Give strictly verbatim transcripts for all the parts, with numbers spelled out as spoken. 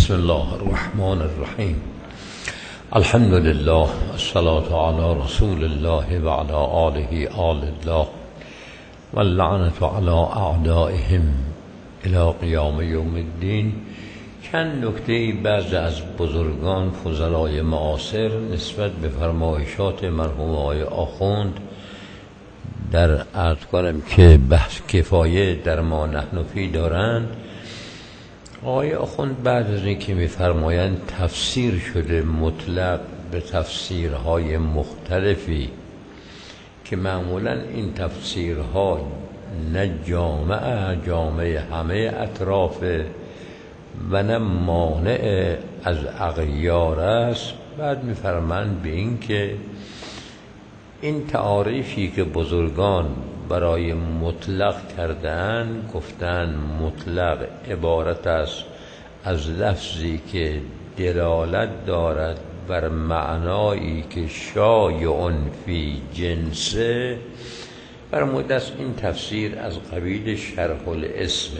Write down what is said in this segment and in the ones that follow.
بسم الله الرحمن الرحیم. الحمد لله والصلاة علی رسول الله و علی آله آل الله و اللعنة علی اعدائهم الی قیام یوم الدین. چند نکته بعض از بزرگان فضلای معاصر نسبت به فرمایشات مرحوم آقای آخوند در عرض کنم که بحث کفایه در ما نحن فی دارند. آقای آخوند بعد از اینکه می‌فرمایند تفسیر شده مطلق به تفسیرهای مختلفی که معمولا این تفسیرها نه جامعه جامعه همه اطرافه و نه مانع از اغیار است، بعد می‌فرمایند به این که این تعاریفی که بزرگان برای مطلق کردن گفتن مطلق عبارت است از لفظی که دلالت دارد بر معنایی که شایع فی جنسه. فرموده است این تفسیر از قبیل شرح الاسمه.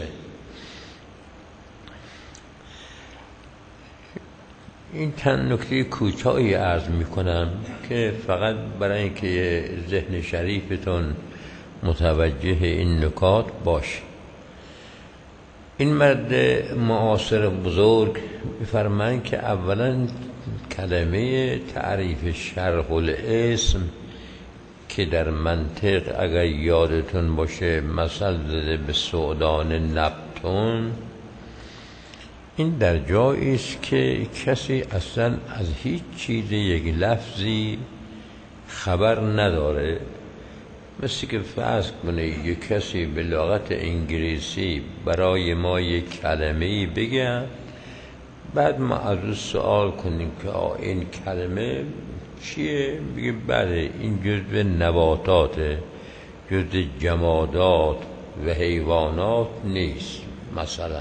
این چند نکته کوتاهی عرض میکنم که فقط برای اینکه ذهن شریفتون متوجه این نکات باشه. این مرد معاصر بزرگ میفرمایند که اولا کلمه تعریف شرح الاسم که در منطق اگر یادتون باشه مثل زده به سعدان نبتون، این در جایی است که کسی اصلا از هیچ چیز یک لفظی خبر نداره. مثل که فرض کنه یک کسی به لغت انگلیسی برای ما یک کلمه‌ای بگه، بعد ما از او سوال کنیم که این کلمه چیه؟ بگه بله این جزء نباتاته، جزء جمادات و حیوانات نیست. مثلا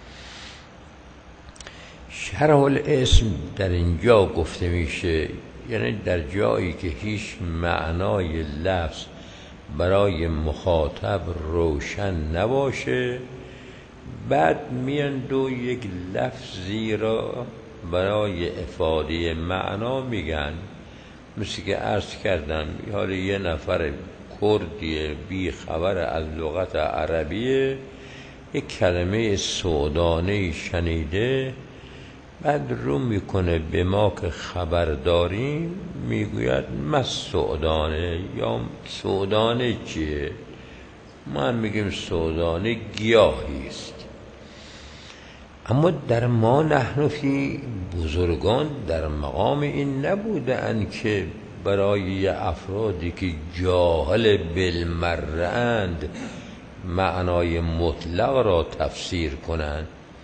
شرح الاسم در اینجا گفته میشه، یعنی در جایی که هیچ معنای لفظ برای مخاطب روشن نباشه، بعد میان دو یک لفظی را برای افاده معنا میگن. مثل که عرض کردم حالا یه نفر کردی بی خبر از لغت عربیه یک کلمه سعودانه شنیده، بعد رو میکنه به ما که خبر داریم، میگوید ما سعودانه یا سعودانه چیه؟ ما هم میگیم سعودانه گیاهی است. اما در ما نحن فی بزرگان در مقام این نبودند که برای افرادی که جاهل بالمرند معنای مطلق را تفسیر کنند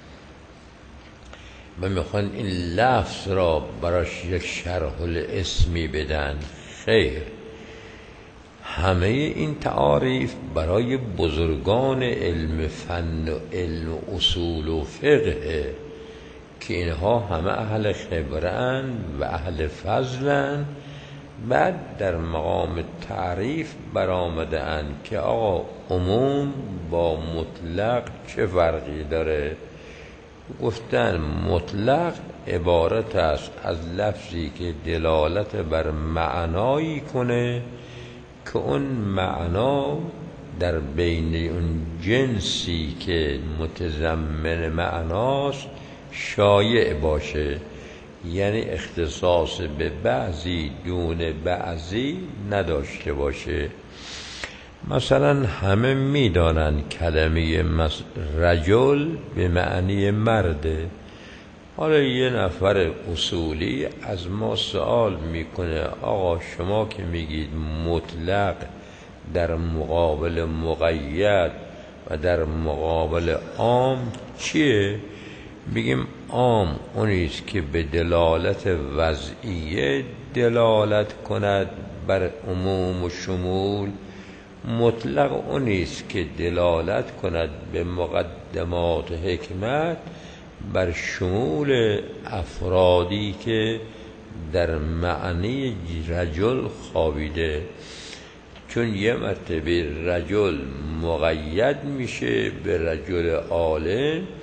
و میخوان این لفظ را براش یک شرح الاسمی بدن. خیر، همه این تعاریف برای بزرگان علم فن و علم اصول و فقه که اینها همه اهل خبرن و اهل فضلن. بعد در مقام تعریف برآمده اند که آقا عموم با مطلق چه فرقی داره. گفتن مطلق عبارت است از لفظی که دلالت بر معنایی کنه که اون معنا در بین اون جنسی که متضمن معناست شایع باشه، یعنی اختصاص به بعضی دون بعضی نداشته باشه. مثلا همه میدانن کلمه رجل به معنی مرده. حالا یه نفر اصولی از ما سوال میکنه آقا شما که میگید مطلق در مقابل مقید و در مقابل عام چیه؟ میگیم عام اونیست که به دلالت وضعیه دلالت کند بر عموم و شمول. مطلق اونیست که دلالت کند به مقدمات حکمت بر شمول افرادی که در معنی رجل خوابیده. چون یه مرتبه رجل مقید میشه به رجل عالم،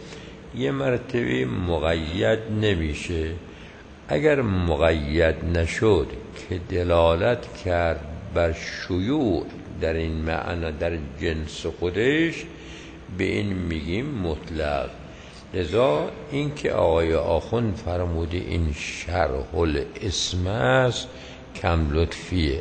یه مرتبه مقید نمیشه. اگر مقید نشد که دلالت کرد بر شیوع در این معنی در جنس خودش، به این میگیم مطلق. لذا این که آقای آخوند فرموده این شرح الاسم است کم لطفیه.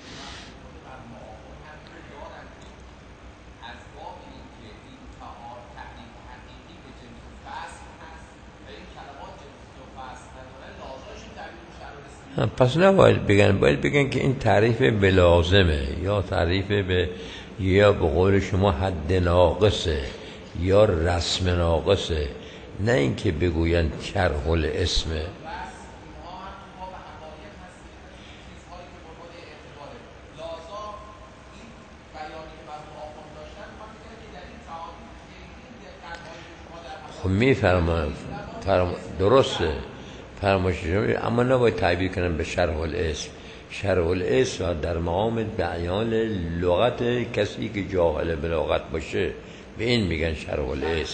پس نباید بگن، باید بگن که این تعریف به لازمه، یا تعریف به، یا به قول شما حد ناقصه، یا رسم ناقصه، نه اینکه بگوین شرح الاسمه. خب میفرمان فرما درسته فرمایش، اما نباید تعبیر کنن به شرح الاسم. شرح الاسم در مقام بیان لغت کسی که جاهل بلاغت باشه، به این میگن شرح الاسم.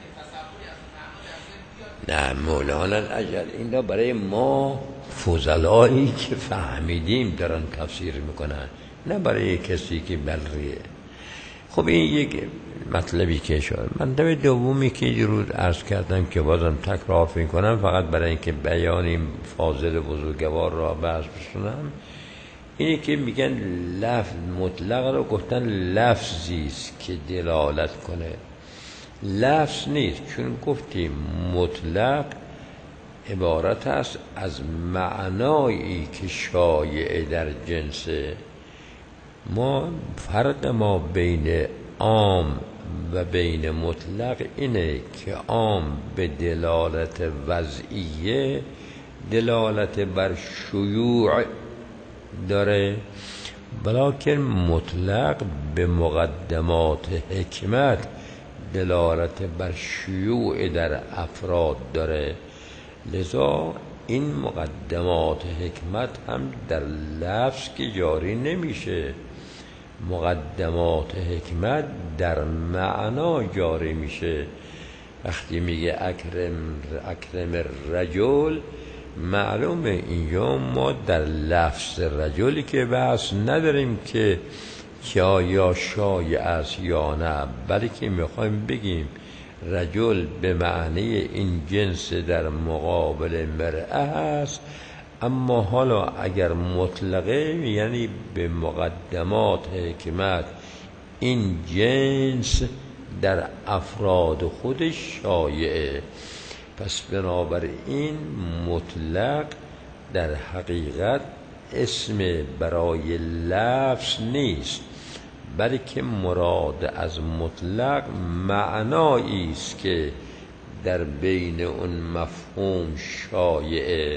نه مولانا اجل این برای ما فضلایی که فهمیدیم دارن تفسیر میکنن، نه برای کسی که بلریه. خب این یک مطلبی که شد. مطلب دومی که دیروز عرض کردم که بازم تکرار میکنم فقط برای اینکه بیان این فاضل بزرگوار را بحث بشونم، اینه که میگن لفظ مطلق رو گفتن لفظی است که دلالت کنه، لفظ نیست. چون گفتیم مطلق عبارت است از معنایی که شایع در جنسه. ما فرق ما بین عام و بین مطلق اینه که عام به دلالت وضعیه، دلالت بر شیوع داره، بلکه مطلق به مقدمات حکمت دلالت بر شیوع در افراد داره. لذا این مقدمات حکمت هم در لفظ که جاری نمیشه، مقدمات حکمت در معنا جاری میشه. وقتی میگه اکرم اکرم رجل، معلومه اینجا ما در لفظ رجلی که بحث نداریم که یا شایع است یا نه، بلکه میخوایم بگیم رجل به معنی این جنس در مقابل مرأه است. اما حالا اگر مطلقه، یعنی به مقدمات حکمت این جنس در افراد خودش شایعه، پس بنابراین مطلق در حقیقت اسم برای لفظ نیست، بلکه مراد از مطلق معنایی است که در بین اون مفهوم شایعه.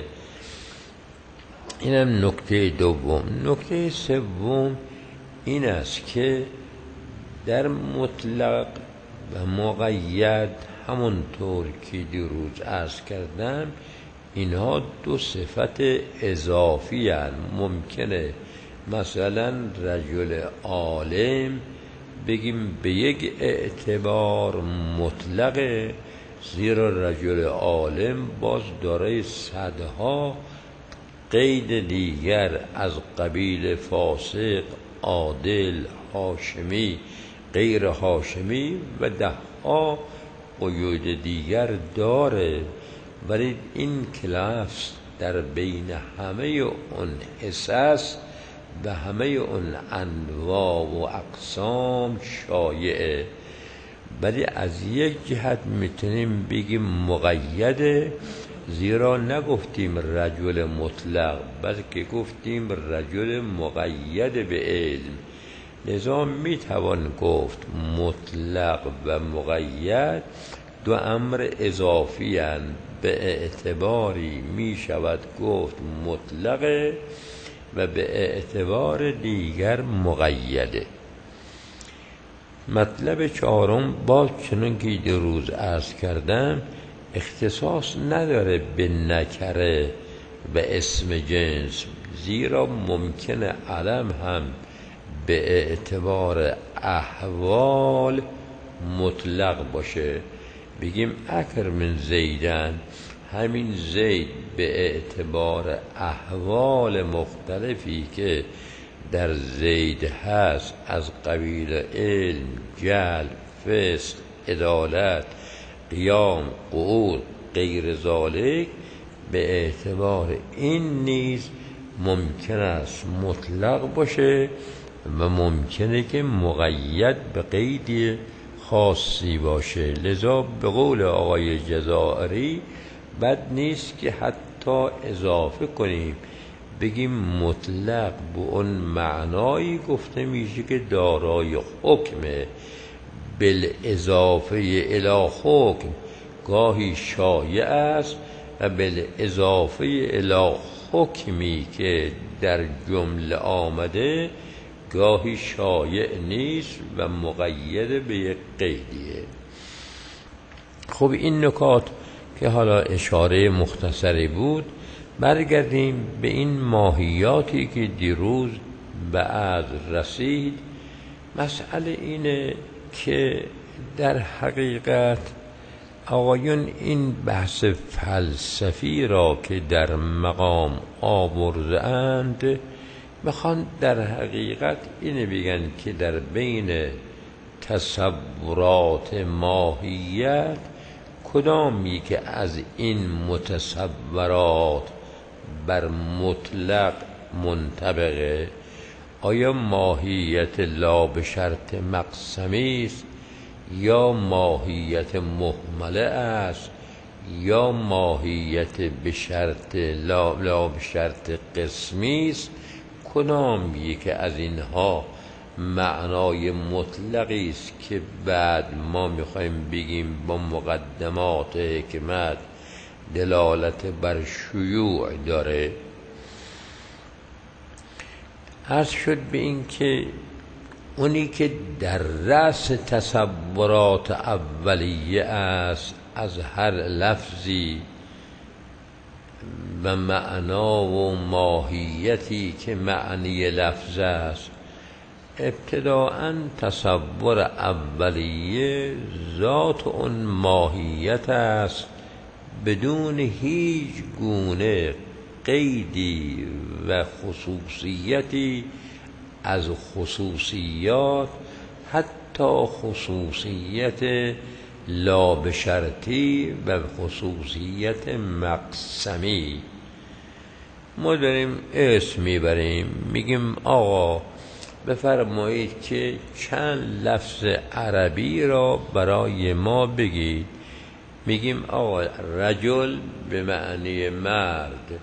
اینم نکته دوم. نکته سوم این است که در مطلق و مقید، همونطور که دیروز عرض کردم، اینها دو صفت اضافی هستند. ممکنه مثلا رجل عالم بگیم به یک اعتبار مطلقه، زیرا رجل عالم باز داره صدها قید دیگر از قبیل فاسق، عادل، هاشمی، غیر هاشمی و ده ها قیود دیگر داره. ولی این کلاس در بین همه اون حصص و همه اون انواع و اقسام شایعه. ولی از یک جهت میتونیم بگیم مقیده، زیرا نگفتیم رجل مطلق، بلکه گفتیم رجل مقید به علم. لذا میتوان گفت مطلق و مقید دو امر اضافی هستند. به اعتباری میشود گفت مطلقه و به اعتبار دیگر مقیده. مطلب چهارم باز چنان که دیروز عرض کردم اختصاص نداره به نکره و اسم جنس، زیرا ممکنه علم هم به اعتبار احوال مطلق باشه. بگیم اکر من زیدن، همین زید به اعتبار احوال مختلفی که در زید هست از قبیل علم، جهل، فسق، عدالت، قیام، قعود، غیر ذالک، به اعتبار این نیز ممکن است مطلق باشه و ممکنه که مقید به قید خاصی باشه. لذا به قول آقای جزائری بد نیست که حتی اضافه کنیم، بگیم مطلق به اون معنایی گفته میشه که دارای حکمه، بالاضافه الی حکم گاهی شایع است و بالاضافه الی حکمی که در جمله آمده گاهی شایع نیست و مقید به یک قیدیه. خب این نکات که حالا اشاره مختصری بود، برگردیم به این ماهیاتی که دیروز بعد رسید. مسئله اینه که در حقیقت آقایون این بحث فلسفی را که در مقام آورده اند بخوان در حقیقت اینه بگن که در بین تصورات ماهیت کدامی که از این متصورات بر مطلق منطبقه؟ آیا ماهیت لا به شرط مقسمی است، یا ماهیت مهمله است، یا ماهیت به شرط لا, لا به شرط قسمی است؟ کدامی که از اینها معنای مطلقی است که بعد ما میخوایم بگیم با مقدمات حکمت دلالت بر شیوع داره؟ عرض شد به این که اونی که در رأس تصورات اولیه است از هر لفظی و معنا و ماهیتی که معنی لفظ است، ابتداءً تصور اولیه ذات اون ماهیت است بدون هیچ گونه قیدی و خصوصیتی از خصوصیات، حتی خصوصیت لا به شرطی و خصوصیت مقسمی. ما داریم اسم میبریم، میگیم آقا بفرمایید که چند لفظ عربی را برای ما بگید. میگیم آقا رجل به معنی مرد،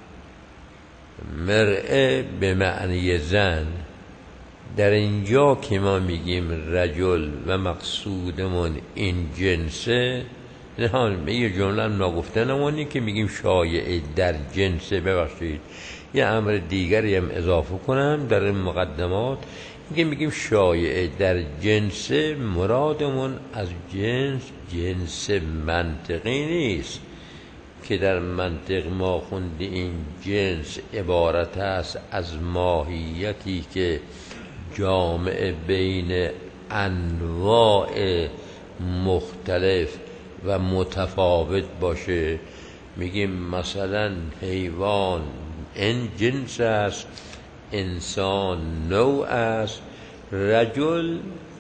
مرئه به معنی زن. در اینجا که ما میگیم رجل و مقصودمون این جنسه، نه یه جمله ناگفتنمونی که میگیم شایعه در جنسه. ببخشید یه امر دیگری هم اضافه کنم در این مقدمات، که میگیم شایعه در جنسه، مرادمون از جنس جنس منطقی نیست که در منطق ما خوندی این جنس عبارت است از ماهیتی که جامع بین انواع مختلف و متفاوت باشه. میگیم مثلا حیوان این جنس است، انسان نوع است، رجل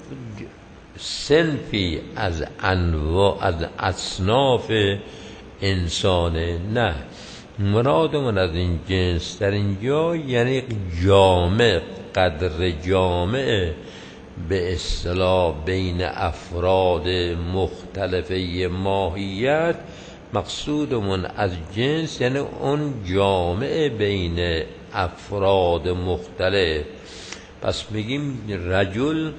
صنفی از انواع از اصناف انسان. نه، مرادمون از این جنس در اینجا یعنی جامع، قدر جامع به اصطلاح بین افراد مختلفه ماهیت. مقصودمون از جنس یعنی اون جامع بین افراد مختلف. پس میگیم رجل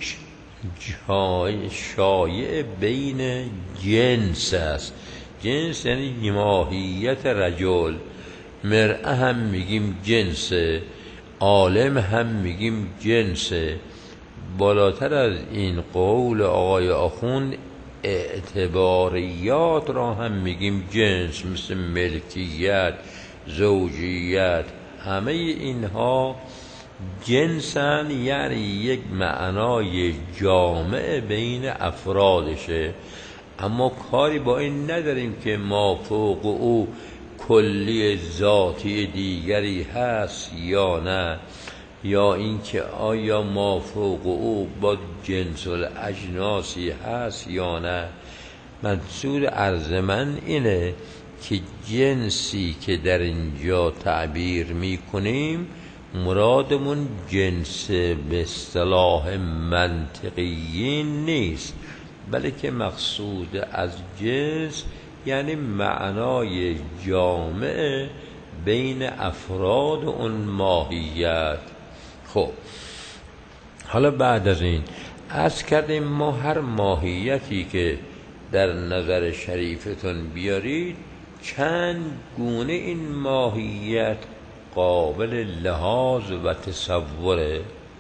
شایع بین جنس است. جنس یعنی ماهیت رجل. مرأه هم میگیم جنسه، عالم هم میگیم جنسه. بالاتر از این قول آقای آخوند اعتباریات را هم میگیم جنس، مثل ملکیت، زوجیت، همه اینها جنسن، یعنی یک معنای جامع بین افرادشه. اما کاری با این نداریم که ما فوق او کلی ذاتی دیگری هست یا نه، یا اینکه آیا ما فوق او با جنس الاجناسی هست یا نه. منظور عرض من اینه که جنسی که در اینجا تعبیر می کنیم مرادمون جنس به اصطلاح منطقی نیست، بلکه مقصود از جنس یعنی معنای جامع بین افراد اون ماهیت. خب حالا بعد از این عرض کردیم ما هر ماهیتی که در نظر شریفتون بیارید چند گونه این ماهیت قابل لحاظ و تصوره.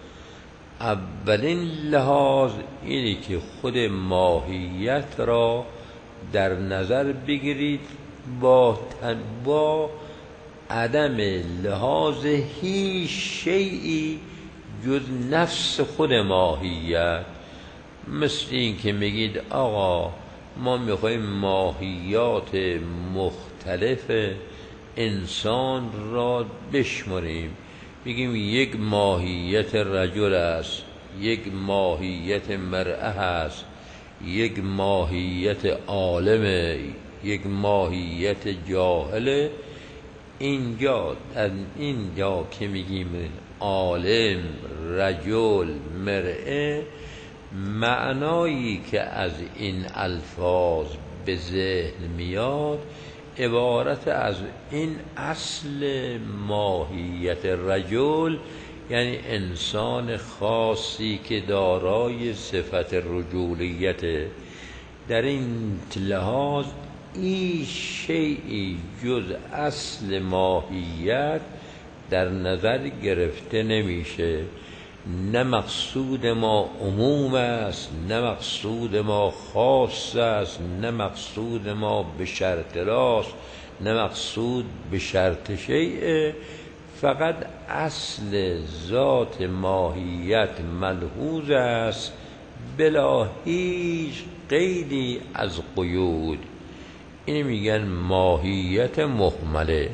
اولین لحاظ اینه که خود ماهیت را در نظر بگیرید با با عدم لحاظ هیچ شیئی جز نفس خود ماهیت. مثل این که میگید آقا ما میخوایم ماهیات مختلف انسان را بشماریم، میگیم یک ماهیت رجل است، یک ماهیت مرأه است، یک ماهیت عالمه، یک ماهیت جاهله. اینجا در اینجا که میگیم عالم، رجل، مرأه، معنایی که از این الفاظ به ذهن میاد عبارت از این اصل ماهیت رجل، یعنی انسان خاصی که دارای صفت رجولیت. در این لحاظ این شیئی جز اصل ماهیت در نظر گرفته نمیشه. نه مقصود ما عموم است، نه مقصود ما خاص است، نه مقصود ما به شرط راست، نه مقصود به شرط شیء. فقط اصل ذات ماهیت ملحوظ است بلا هیچ قیدی از قیود. این میگن ماهیت مهمله.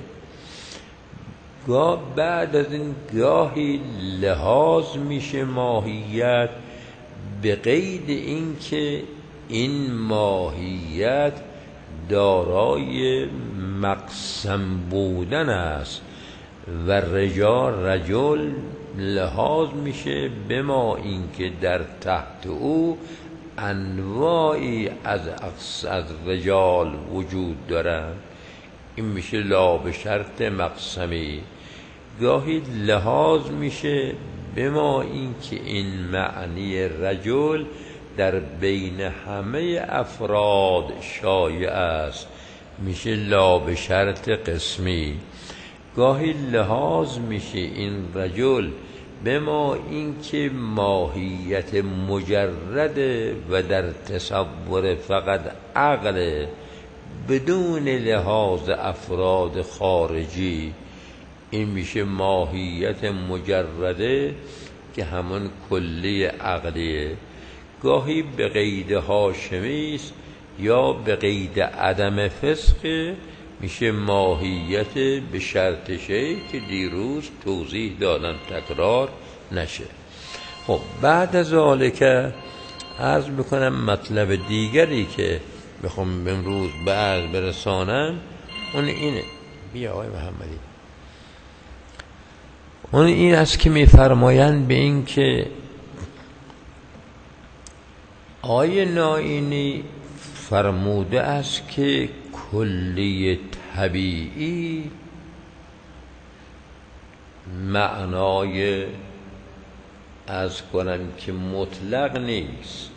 گاه بعد از این گاهی لحاظ میشه ماهیت به قید این که این ماهیت دارای مقسم بودن است و رجال رجل لحاظ میشه به ما این که در تحت او انواعی از از رجال وجود دارند. این میشه لا به شرط مقسمی. گاهی لحاظ میشه به ما این که این معنی رجل در بین همه افراد شایع است، میشه لا به شرط قسمی. گاهی لحاظ میشه این رجل به ما این که ماهیت مجرد و در تصور فقط عقل بدون لحاظ افراد خارجی. این میشه ماهیت مجرده که همون کلی عقلیه. گاهی به قید هاشمی است یا به قید عدم فسق، میشه ماهیت به شرط شی که دیروز توضیح دادم تکرار نشه. خب بعد از ذالک عرض میکنم مطلب دیگری که بخوام امروز به عرض برسانم اون اینه. بیا آقای محمدی. اون این است که میفرمایند به این که آیه نائینی فرموده است که کلی طبیعی معنای از کنم که مطلق نیست.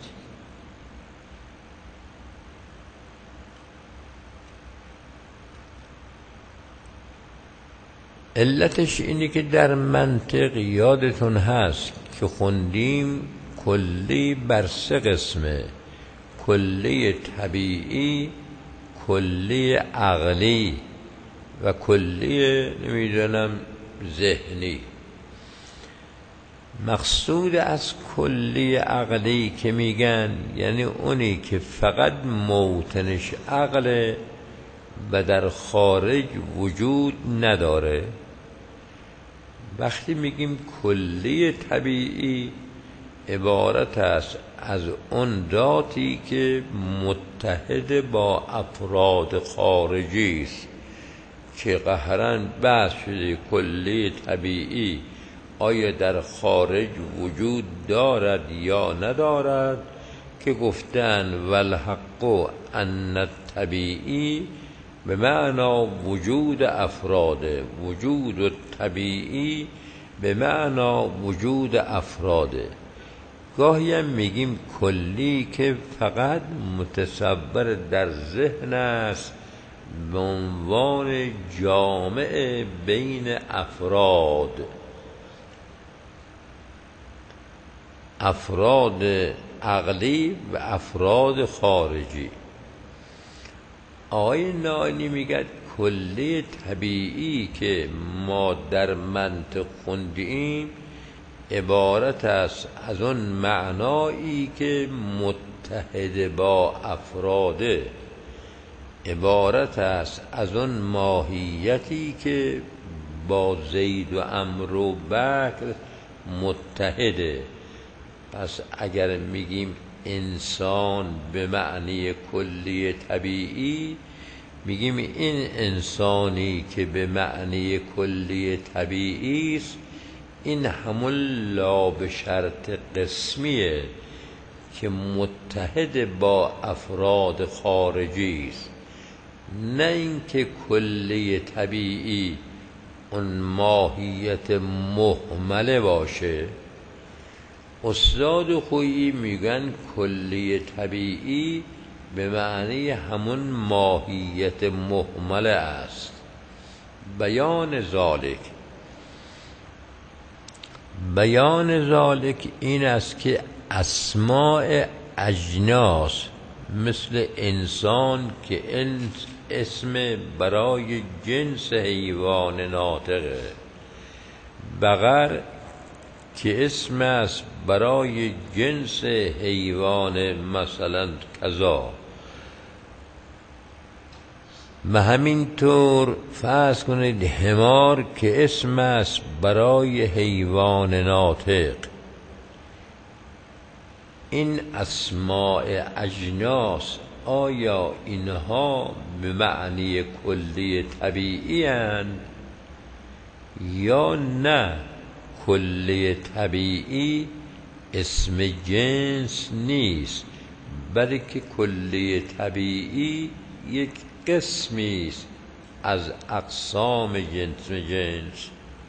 علتش اینه که در منطق یادتون هست که خوندیم کلی بر سه قسمه: کلی طبیعی، کلی عقلی و کلی نمیدونم ذهنی. مقصود از کلی عقلی که میگن یعنی اونی که فقط موطنش عقله و در خارج وجود نداره. وقتی میگیم کلی طبیعی عبارت است از اون ذاتی که متحد با افراد خارجی است که قهراً بحث شده کلی طبیعی آیا در خارج وجود دارد یا ندارد، که گفتن والحق ان الطبیعی به معنا وجود افراد، وجود طبیعی به معنا وجود افراده. گاهی هم میگیم کلی که فقط متصور در ذهن است به عنوان جامع بین افراد، افراد عقلی و افراد خارجی. آقای نائینی میگه کلی طبیعی که ما در منطق خوندیم عبارت است از اون معنایی که متحد با افراده، عبارت است از اون ماهیتی که با زید و عمرو و بکر متحده. پس اگر میگیم انسان به معنی کلی طبیعی، میگیم این انسانی که به معنی کلی طبیعی است این همون لا به شرط قسمیه که متحد با افراد خارجی است، نه اینکه کلی طبیعی اون ماهیت مهمله باشه. استاد خویی میگن کلی طبیعی به معنی همون ماهیت مهمله است. بیان ذالک بیان ذالک این است که اسماء اجناس مثل انسان که اسم برای جنس حیوان ناطقه، بقر که اسم است برای جنس حیوان مثلا کذا، و همینطور فرض کنید حمار که اسم است برای حیوان ناطق. این اسماء اجناس آیا اینها به معنی کلی طبیعی اند یا نه؟ کلی طبیعی اسم جنس نیست، بلکه کلی طبیعی یک قسمی است از اقسام جنس جنس.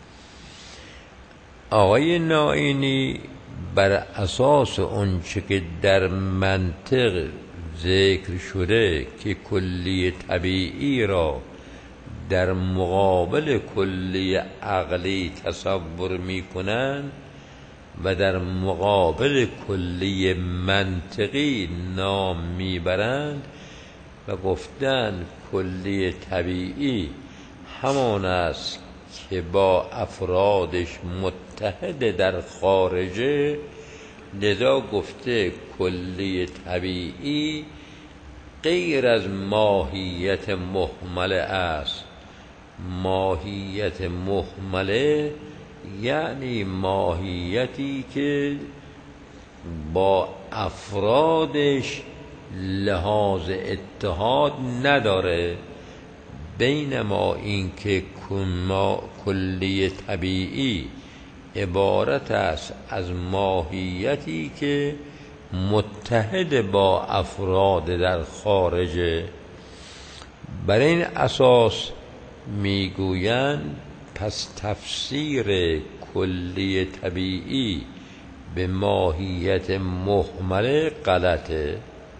آقای نائینی بر اساس اونچه که در منطق ذکر شده که کلی طبیعی را در مقابل کلی عقلی تصور می کنند و در مقابل کلی منطقی نام می برند و گفتند کلی طبیعی همان است که با افرادش متحد در خارجه، لذا گفته کلی طبیعی غیر از ماهیت مهمله است. ماهیت مهمله یعنی ماهیتی که با افرادش لحاظ اتحاد نداره. بینما این که کلی طبیعی عبارت است از ماهیتی که متحد با افراد در خارجه. بر این اساس میگویند پس تفسیر کلی طبیعی به ماهیت مهمله غلطه.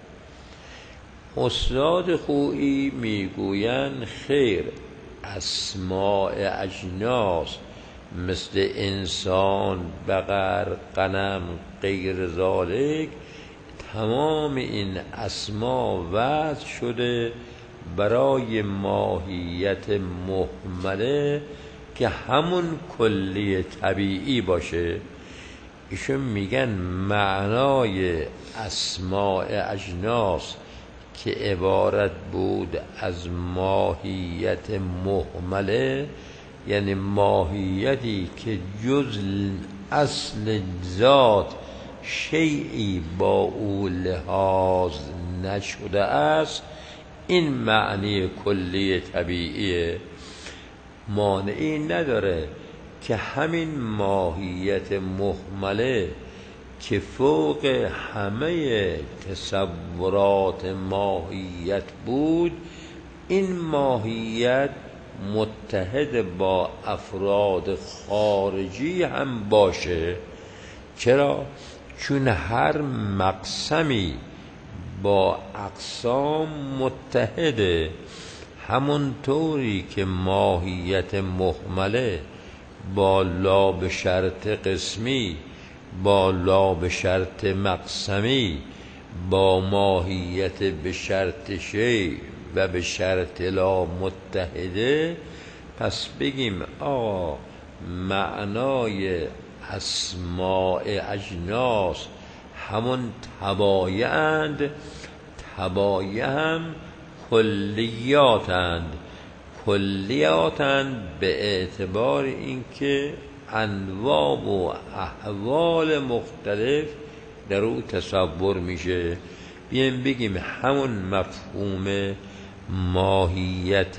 استاد خویی میگویند خیر، اسماء اجناس مثل انسان، بقر، غنم، غیر ذالک، تمام این اسما وضع شده برای ماهیت مهمله که همون کلی طبیعی باشه. ایشون میگن معنای اسماء اجناس که عبارت بود از ماهیت مهمله، یعنی ماهیتی که جز اصل ذات شیعی با او لحاظ نشده است، این معنی کلی طبیعیه. مانعی نداره که همین ماهیت مهمله که فوق همه تصورات ماهیت بود، این ماهیت متحد با افراد خارجی هم باشه. چرا؟ چون هر مقسمی با اقسام متحده، همونطوری که ماهیت مهمله با لا به شرط قسمی، با لا به شرط مقسمی، با ماهیت به شرط شی و به شرط لا متحده. پس بگیم آقا معنای اسماء اجناس همون تبایع‌اند، تبایع هم کلیاتند. کلیاتند به اعتبار اینکه انواع و احوال مختلف در او تصور میشه. بیایم بگیم همون مفهوم ماهیت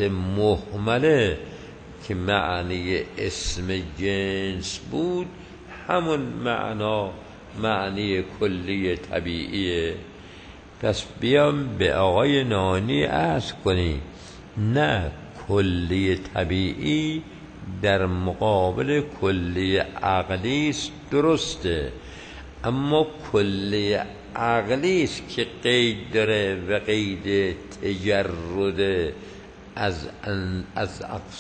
مهمله که معنی اسم جنس بود، همون معنا معنی کلی طبیعیه. پس بیام به آقای نانی عرض کنیم نه، کلی طبیعی در مقابل کلی عقلی است، درسته، اما کلی عقلی است که قید داره و قید تجرد از از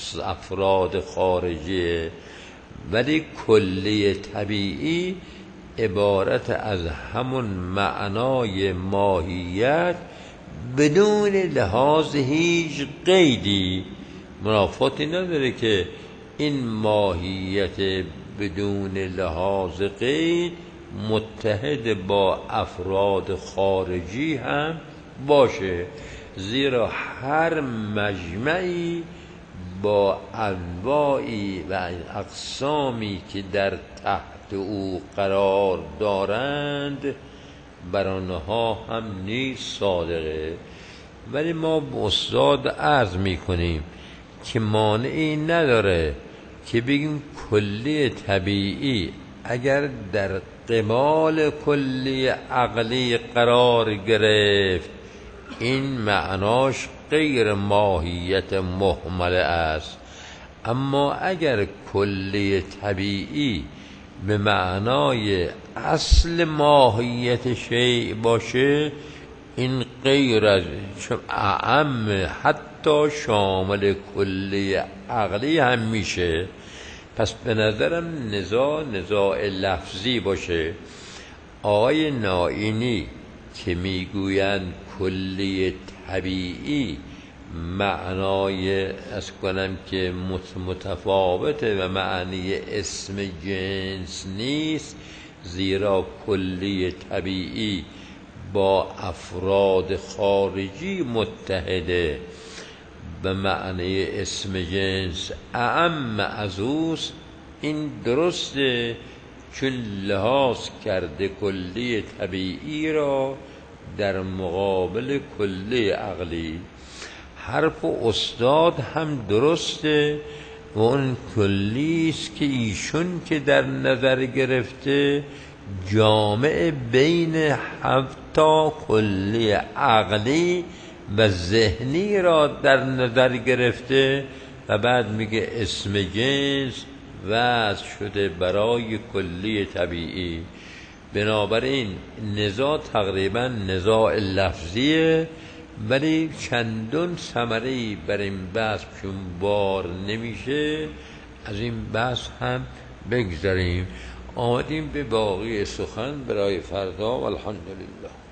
افراد خارجی، ولی کلی طبیعی عبارت از همون معنای ماهیت بدون لحاظ هیچ قیدی. منافاتی نداره که این ماهیت بدون لحاظ قید متحد با افراد خارجی هم باشه، زیرا هر مجمعی با انواعی و اقسامی که در تحت او قرار دارند بر آنها هم نیز صادقه. ولی ما به استاد عرض میکنیم که مانعی نداره که بگیم کلی طبیعی اگر در قبال کلی عقلی قرار گرفت، این معناش غیر ماهیت مهمله است. اما اگر کلی طبیعی به معنای اصل ماهیت شیء باشه، این غیر از اعم، حتی شامل کلی عقلی هم میشه. پس به نظرم نزاع نزاع لفظی باشه. آقای نائینی که میگویند کلی طبیعی معنای از کنم که متفاوته و معنی اسم جنس نیست، زیرا کلی طبیعی با افراد خارجی متحده، به معنی اسم جنس اعم از اوست. این درسته، چون لحاظ کرده کلی طبیعی را در مقابل کلی عقلی. حرف استاد هم درسته و اون کلیست که ایشون که در نظر گرفته جامع بین حتی کلی عقلی و ذهنی را در نظر گرفته و بعد میگه اسم جنس وضع شده برای کلی طبیعی. بنابراین نزاع تقریبا نزاع لفظیه، ولی چندون ثمره‌ای بر این بحث چون بار نمیشه، از این بحث هم بگذاریم. آمدیم به باقی سخن برای فردا. والحمدلله.